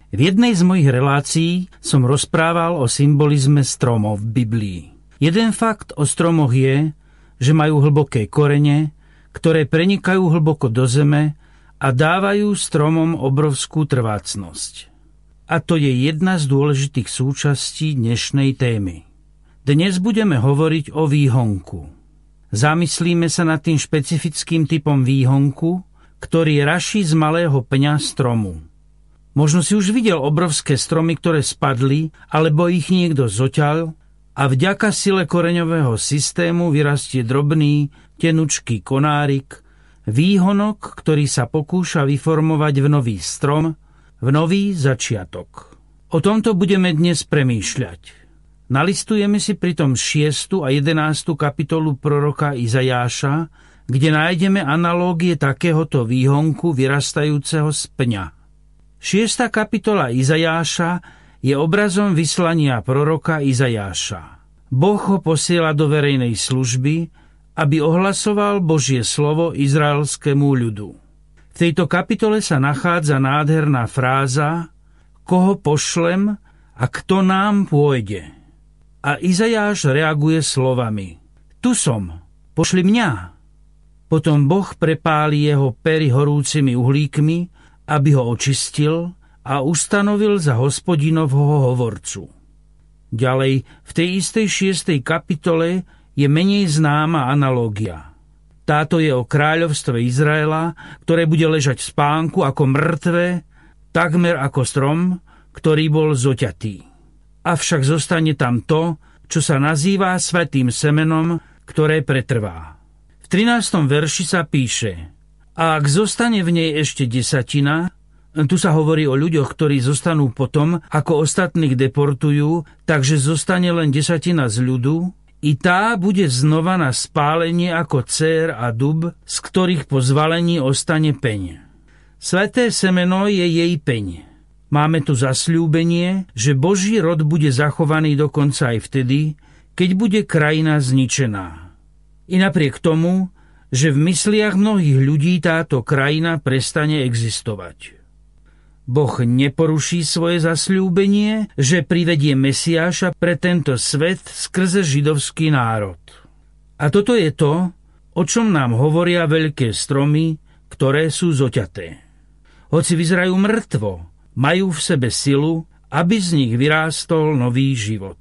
V jednej z mojich relácií som rozprával o symbolizme stromov v Biblii. Jeden fakt o stromoch je, že majú hlboké korene, ktoré prenikajú hlboko do zeme a dávajú stromom obrovskú trvácnosť. A to je jedna z dôležitých súčastí dnešnej témy. Dnes budeme hovoriť o výhonku. Zamyslíme sa nad tým špecifickým typom výhonku, ktorý raší z malého pňa stromu. Možno si už videl obrovské stromy, ktoré spadli, alebo ich niekto zoťal a vďaka sile koreňového systému vyrastie drobný, tenučký konárik, výhonok, ktorý sa pokúša vyformovať v nový strom, v nový začiatok. O tomto budeme dnes premýšľať. Nalistujeme si pritom 6. a 11. kapitolu proroka Izajáša, kde nájdeme analógie takéhoto výhonku vyrastajúceho z pňa. 6. kapitola Izajáša je obrazom vyslania proroka Izajáša. Boh ho posiela do verejnej služby, aby ohlasoval Božie slovo izraelskému ľudu. V tejto kapitole sa nachádza nádherná fráza koho pošlem a kto nám pôjde. A Izajáš reaguje slovami tu som, pošli mňa. Potom Boh prepáli jeho pery horúcimi uhlíkmi, aby ho očistil a ustanovil za Hospodinovho hovorcu. Ďalej, v tej istej 6. kapitole je menej známa analógia. Táto je o kráľovstve Izraela, ktoré bude ležať v spánku ako mŕtve, takmer ako strom, ktorý bol zoťatý. Avšak zostane tam to, čo sa nazýva svätým semenom, ktoré pretrvá. V 13. verši sa píše: a ak zostane v nej ešte desatina, tu sa hovorí o ľuďoch, ktorí zostanú potom, ako ostatných deportujú, takže zostane len desatina z ľudu, i tá bude znova na spálenie ako cér a dub, z ktorých po zvalení ostane peň. Sväté semeno je jej peň. Máme tu zasľúbenie, že Boží rod bude zachovaný dokonca aj vtedy, keď bude krajina zničená. I napriek tomu, že v mysliach mnohých ľudí táto krajina prestane existovať. Boh neporuší svoje zasľúbenie, že privedie Mesiáša pre tento svet skrze židovský národ. A toto je to, o čom nám hovoria veľké stromy, ktoré sú zoťaté. Hoci vyzerajú mŕtvo, majú v sebe silu, aby z nich vyrástol nový život.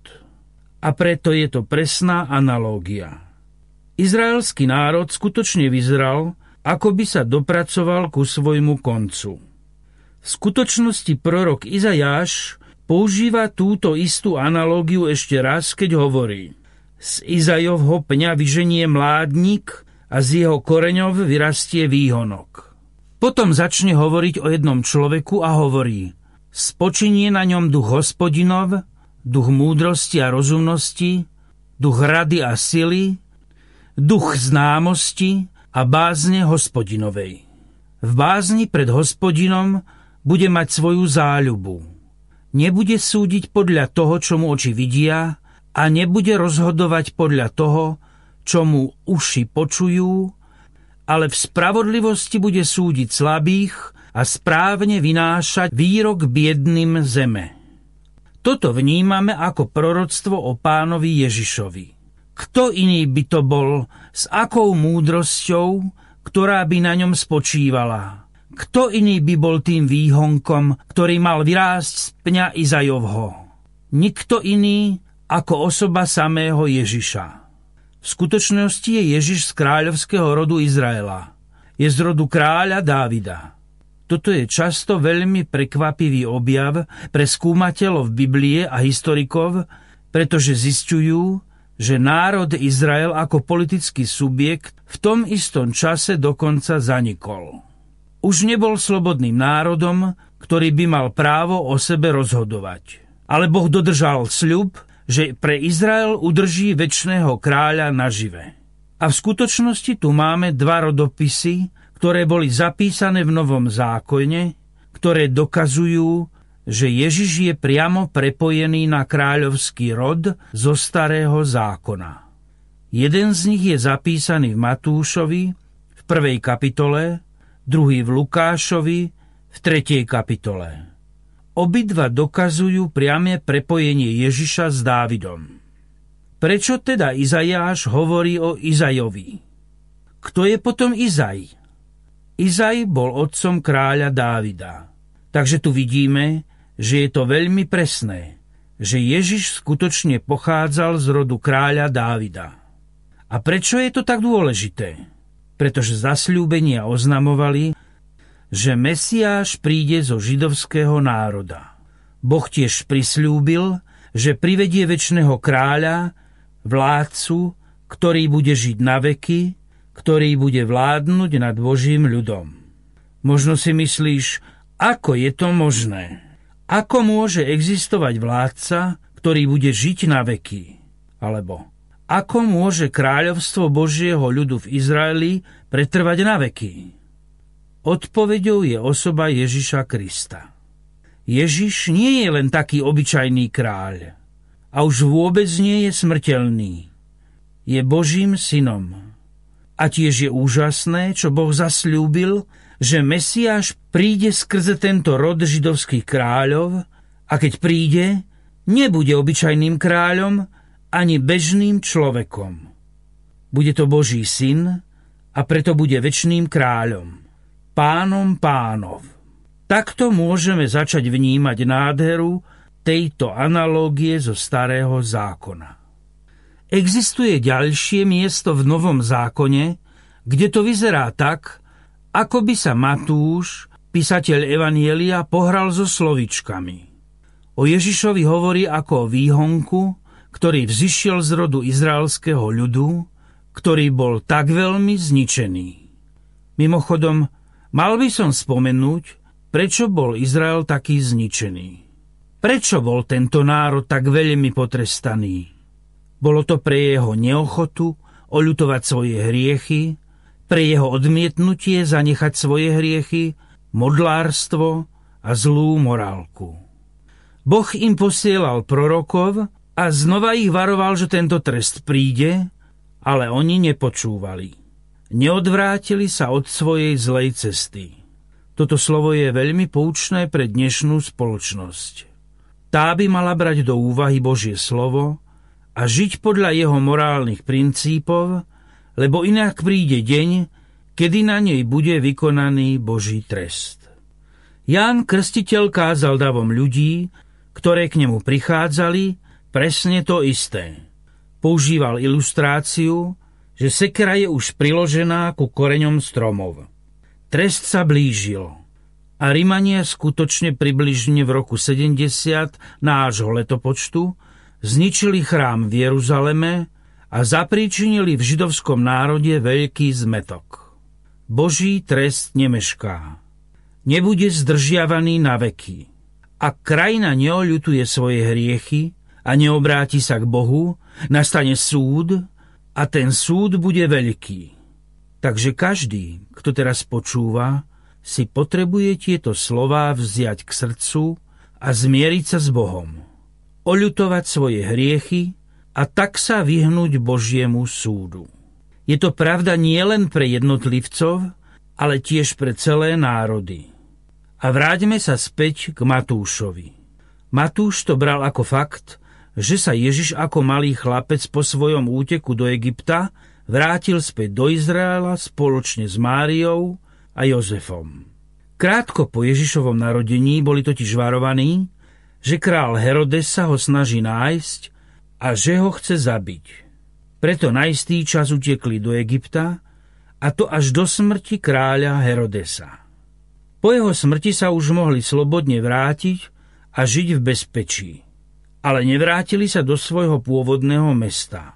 A preto je to presná analógia. Izraelský národ skutočne vyzeral, ako by sa dopracoval ku svojmu koncu. V skutočnosti prorok Izajáš používa túto istú analógiu ešte raz, keď hovorí: z Izajovho pňa vyženie mládnik a z jeho koreňov vyrastie výhonok. Potom začne hovoriť o jednom človeku a hovorí: spočinie na ňom duch Hospodinov, duch múdrosti a rozumnosti, duch rady a sily, duch známosti a bázne Hospodinovej. V bázni pred Hospodinom bude mať svoju záľubu. Nebude súdiť podľa toho, čo mu oči vidia, a nebude rozhodovať podľa toho, čo mu uši počujú, ale v spravodlivosti bude súdiť slabých a správne vynášať výrok biedným zeme. Toto vnímame ako proroctvo o Pánovi Ježišovi. Kto iný by to bol, s akou múdrosťou, ktorá by na ňom spočívala? Kto iný by bol tým výhonkom, ktorý mal vyrásť z pňa Izajovho? Nikto iný ako osoba samého Ježiša. V skutočnosti je Ježiš z kráľovského rodu Izraela. Je z rodu kráľa Dávida. Toto je často veľmi prekvapivý objav pre skúmateľov Biblie a historikov, pretože zisťujú, že národ Izrael ako politický subjekt v tom istom čase dokonca zanikol. Už nebol slobodným národom, ktorý by mal právo o sebe rozhodovať. Ale Boh dodržal sľub, že pre Izrael udrží večného kráľa nažive. A v skutočnosti tu máme dva rodopisy, ktoré boli zapísané v Novom zákone, ktoré dokazujú, že Ježiš je priamo prepojený na kráľovský rod zo Starého zákona. Jeden z nich je zapísaný v Matúšovi v 1. kapitole, druhý v Lukášovi v 3. kapitole. obidva dokazujú priame prepojenie Ježiša s Dávidom. Prečo teda Izaiáš hovorí o Izajovi? Kto je potom Izaj? Izaj bol otcom kráľa Dávida. Takže tu vidíme, že je to veľmi presné, že Ježiš skutočne pochádzal z rodu kráľa Dávida. A prečo je to tak dôležité? Pretože zasľúbenia oznamovali, že Mesiáš príde zo židovského národa. Boh tiež prisľúbil, že privedie večného kráľa, vládcu, ktorý bude žiť na veky, ktorý bude vládnuť nad Božím ľudom. Možno si myslíš, ako je to možné? Ako môže existovať vládca, ktorý bude žiť na veky? Alebo ako môže kráľovstvo Božieho ľudu v Izraeli pretrvať na veky? Odpoveďou je osoba Ježiša Krista. Ježiš nie je len taký obyčajný kráľ a už vôbec nie je smrteľný. Je Božím synom. A tiež je úžasné, čo Boh zasľúbil, že Mesiáš príde skrze tento rod židovských kráľov a keď príde, nebude obyčajným kráľom ani bežným človekom. Bude to Boží syn a preto bude večným kráľom. Pánom pánov. Takto môžeme začať vnímať nádheru tejto analógie zo Starého zákona. Existuje ďalšie miesto v Novom zákone, kde to vyzerá tak, ako by sa Matúš, písateľ Evanjelia, pohral so slovíčkami. O Ježišovi hovorí ako o výhonku, ktorý vzišiel z rodu izraelského ľudu, ktorý bol tak veľmi zničený. Mimochodom, mal by som spomenúť, prečo bol Izrael taký zničený. Prečo bol tento národ tak veľmi potrestaný? Bolo to pre jeho neochotu oľutovať svoje hriechy, pre jeho odmietnutie zanechať svoje hriechy, modlárstvo a zlú morálku. Boh im posielal prorokov a znova ich varoval, že tento trest príde, ale oni nepočúvali. Neodvrátili sa od svojej zlej cesty. Toto slovo je veľmi poučné pre dnešnú spoločnosť. Tá by mala brať do úvahy Božie slovo a žiť podľa jeho morálnych princípov, lebo inak príde deň, kedy na nej bude vykonaný Boží trest. Ján Krstiteľ kázal davom ľudí, ktoré k nemu prichádzali, presne to isté. Používal ilustráciu, že sekera je už priložená ku koreňom stromov. Trest sa blížil a Rimania skutočne približne v roku 70 nášho letopočtu zničili chrám v Jeruzaleme a zapríčinili v židovskom národe veľký zmätok. Boží trest nemešká. Nebude zdržiavaný na veky. Ak krajina neoľutuje svoje hriechy a neobráti sa k Bohu, nastane súd a ten súd bude veľký. Takže každý, kto teraz počúva, si potrebuje tieto slová vziať k srdcu a zmieriť sa s Bohom. Oľutovať svoje hriechy a tak sa vyhnúť Božiemu súdu. Je to pravda nie len pre jednotlivcov, ale tiež pre celé národy. A vráťme sa späť k Matúšovi. Matúš to bral ako fakt, že sa Ježiš ako malý chlapec po svojom úteku do Egypta vrátil späť do Izraela spoločne s Máriou a Jozefom. Krátko po Ježišovom narodení boli totiž varovaní, že král Herodes sa ho snaží nájsť a že ho chce zabiť. Preto na istý čas utekli do Egypta, a to až do smrti kráľa Herodesa. Po jeho smrti sa už mohli slobodne vrátiť a žiť v bezpečí, ale nevrátili sa do svojho pôvodného mesta.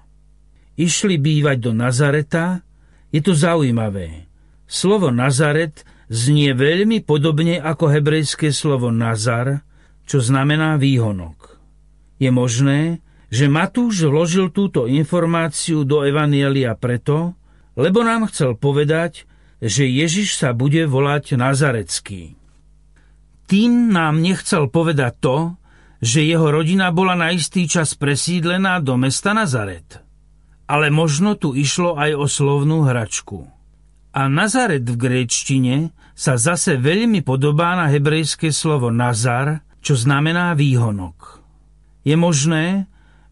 Išli bývať do Nazareta. Je to zaujímavé. Slovo Nazaret znie veľmi podobne ako hebrejské slovo Nazar, čo znamená výhonok. Je možné, že Matúš vložil túto informáciu do Evanjelia preto, lebo nám chcel povedať, že Ježiš sa bude volať Nazarecký. Tým nám nechcel povedať to, že jeho rodina bola na istý čas presídlená do mesta Nazaret. Ale možno tu išlo aj o slovnú hračku. A Nazaret v gréčtine sa zase veľmi podobá na hebrejské slovo Nazar, čo znamená výhonok. Je možné,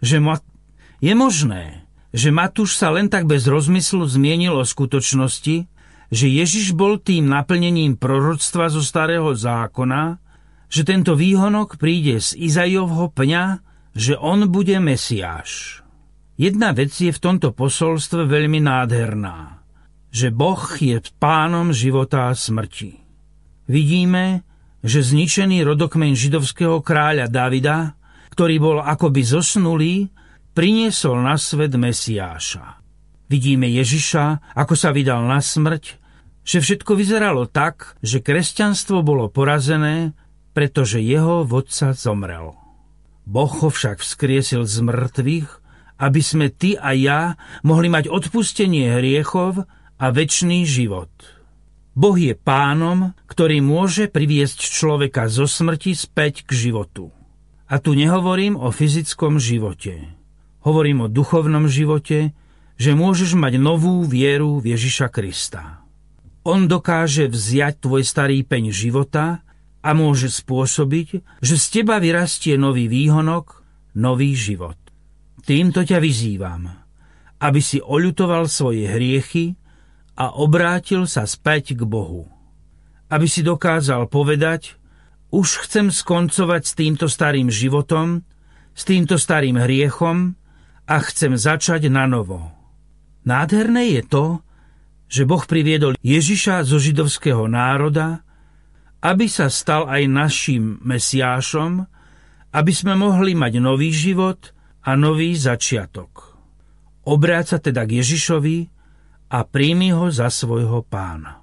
že Matúš sa len tak bez rozmyslu zmienil o skutočnosti, že Ježiš bol tým naplnením proroctva zo Starého zákona, že tento výhonok príde z Izaiovho pňa, že on bude Mesiáš. Jedna vec je v tomto posolstve veľmi nádherná, že Boh je pánom života a smrti. Vidíme, že zničený rodokmeň židovského kráľa Davida, ktorý bol akoby zosnulý, priniesol na svet Mesiáša. Vidíme Ježiša, ako sa vydal na smrť, že všetko vyzeralo tak, že kresťanstvo bolo porazené, pretože jeho vodca zomrel. Boh ho však vzkriesil z mŕtvych, aby sme ty a ja mohli mať odpustenie hriechov a večný život. Boh je pánom, ktorý môže priviesť človeka zo smrti späť k životu. A tu nehovorím o fyzickom živote. Hovorím o duchovnom živote, že môžeš mať novú vieru v Ježiša Krista. On dokáže vziať tvoj starý peň života a môže spôsobiť, že z teba vyrastie nový výhonok, nový život. Týmto ťa vyzývam, aby si oľutoval svoje hriechy a obrátil sa späť k Bohu. Aby si dokázal povedať, už chcem skoncovať s týmto starým životom, s týmto starým hriechom a chcem začať nanovo. Nádherné je to, že Boh priviedol Ježiša zo židovského národa, aby sa stal aj našim Mesiášom, aby sme mohli mať nový život a nový začiatok. Obráť sa teda k Ježišovi a príjmi ho za svojho pána.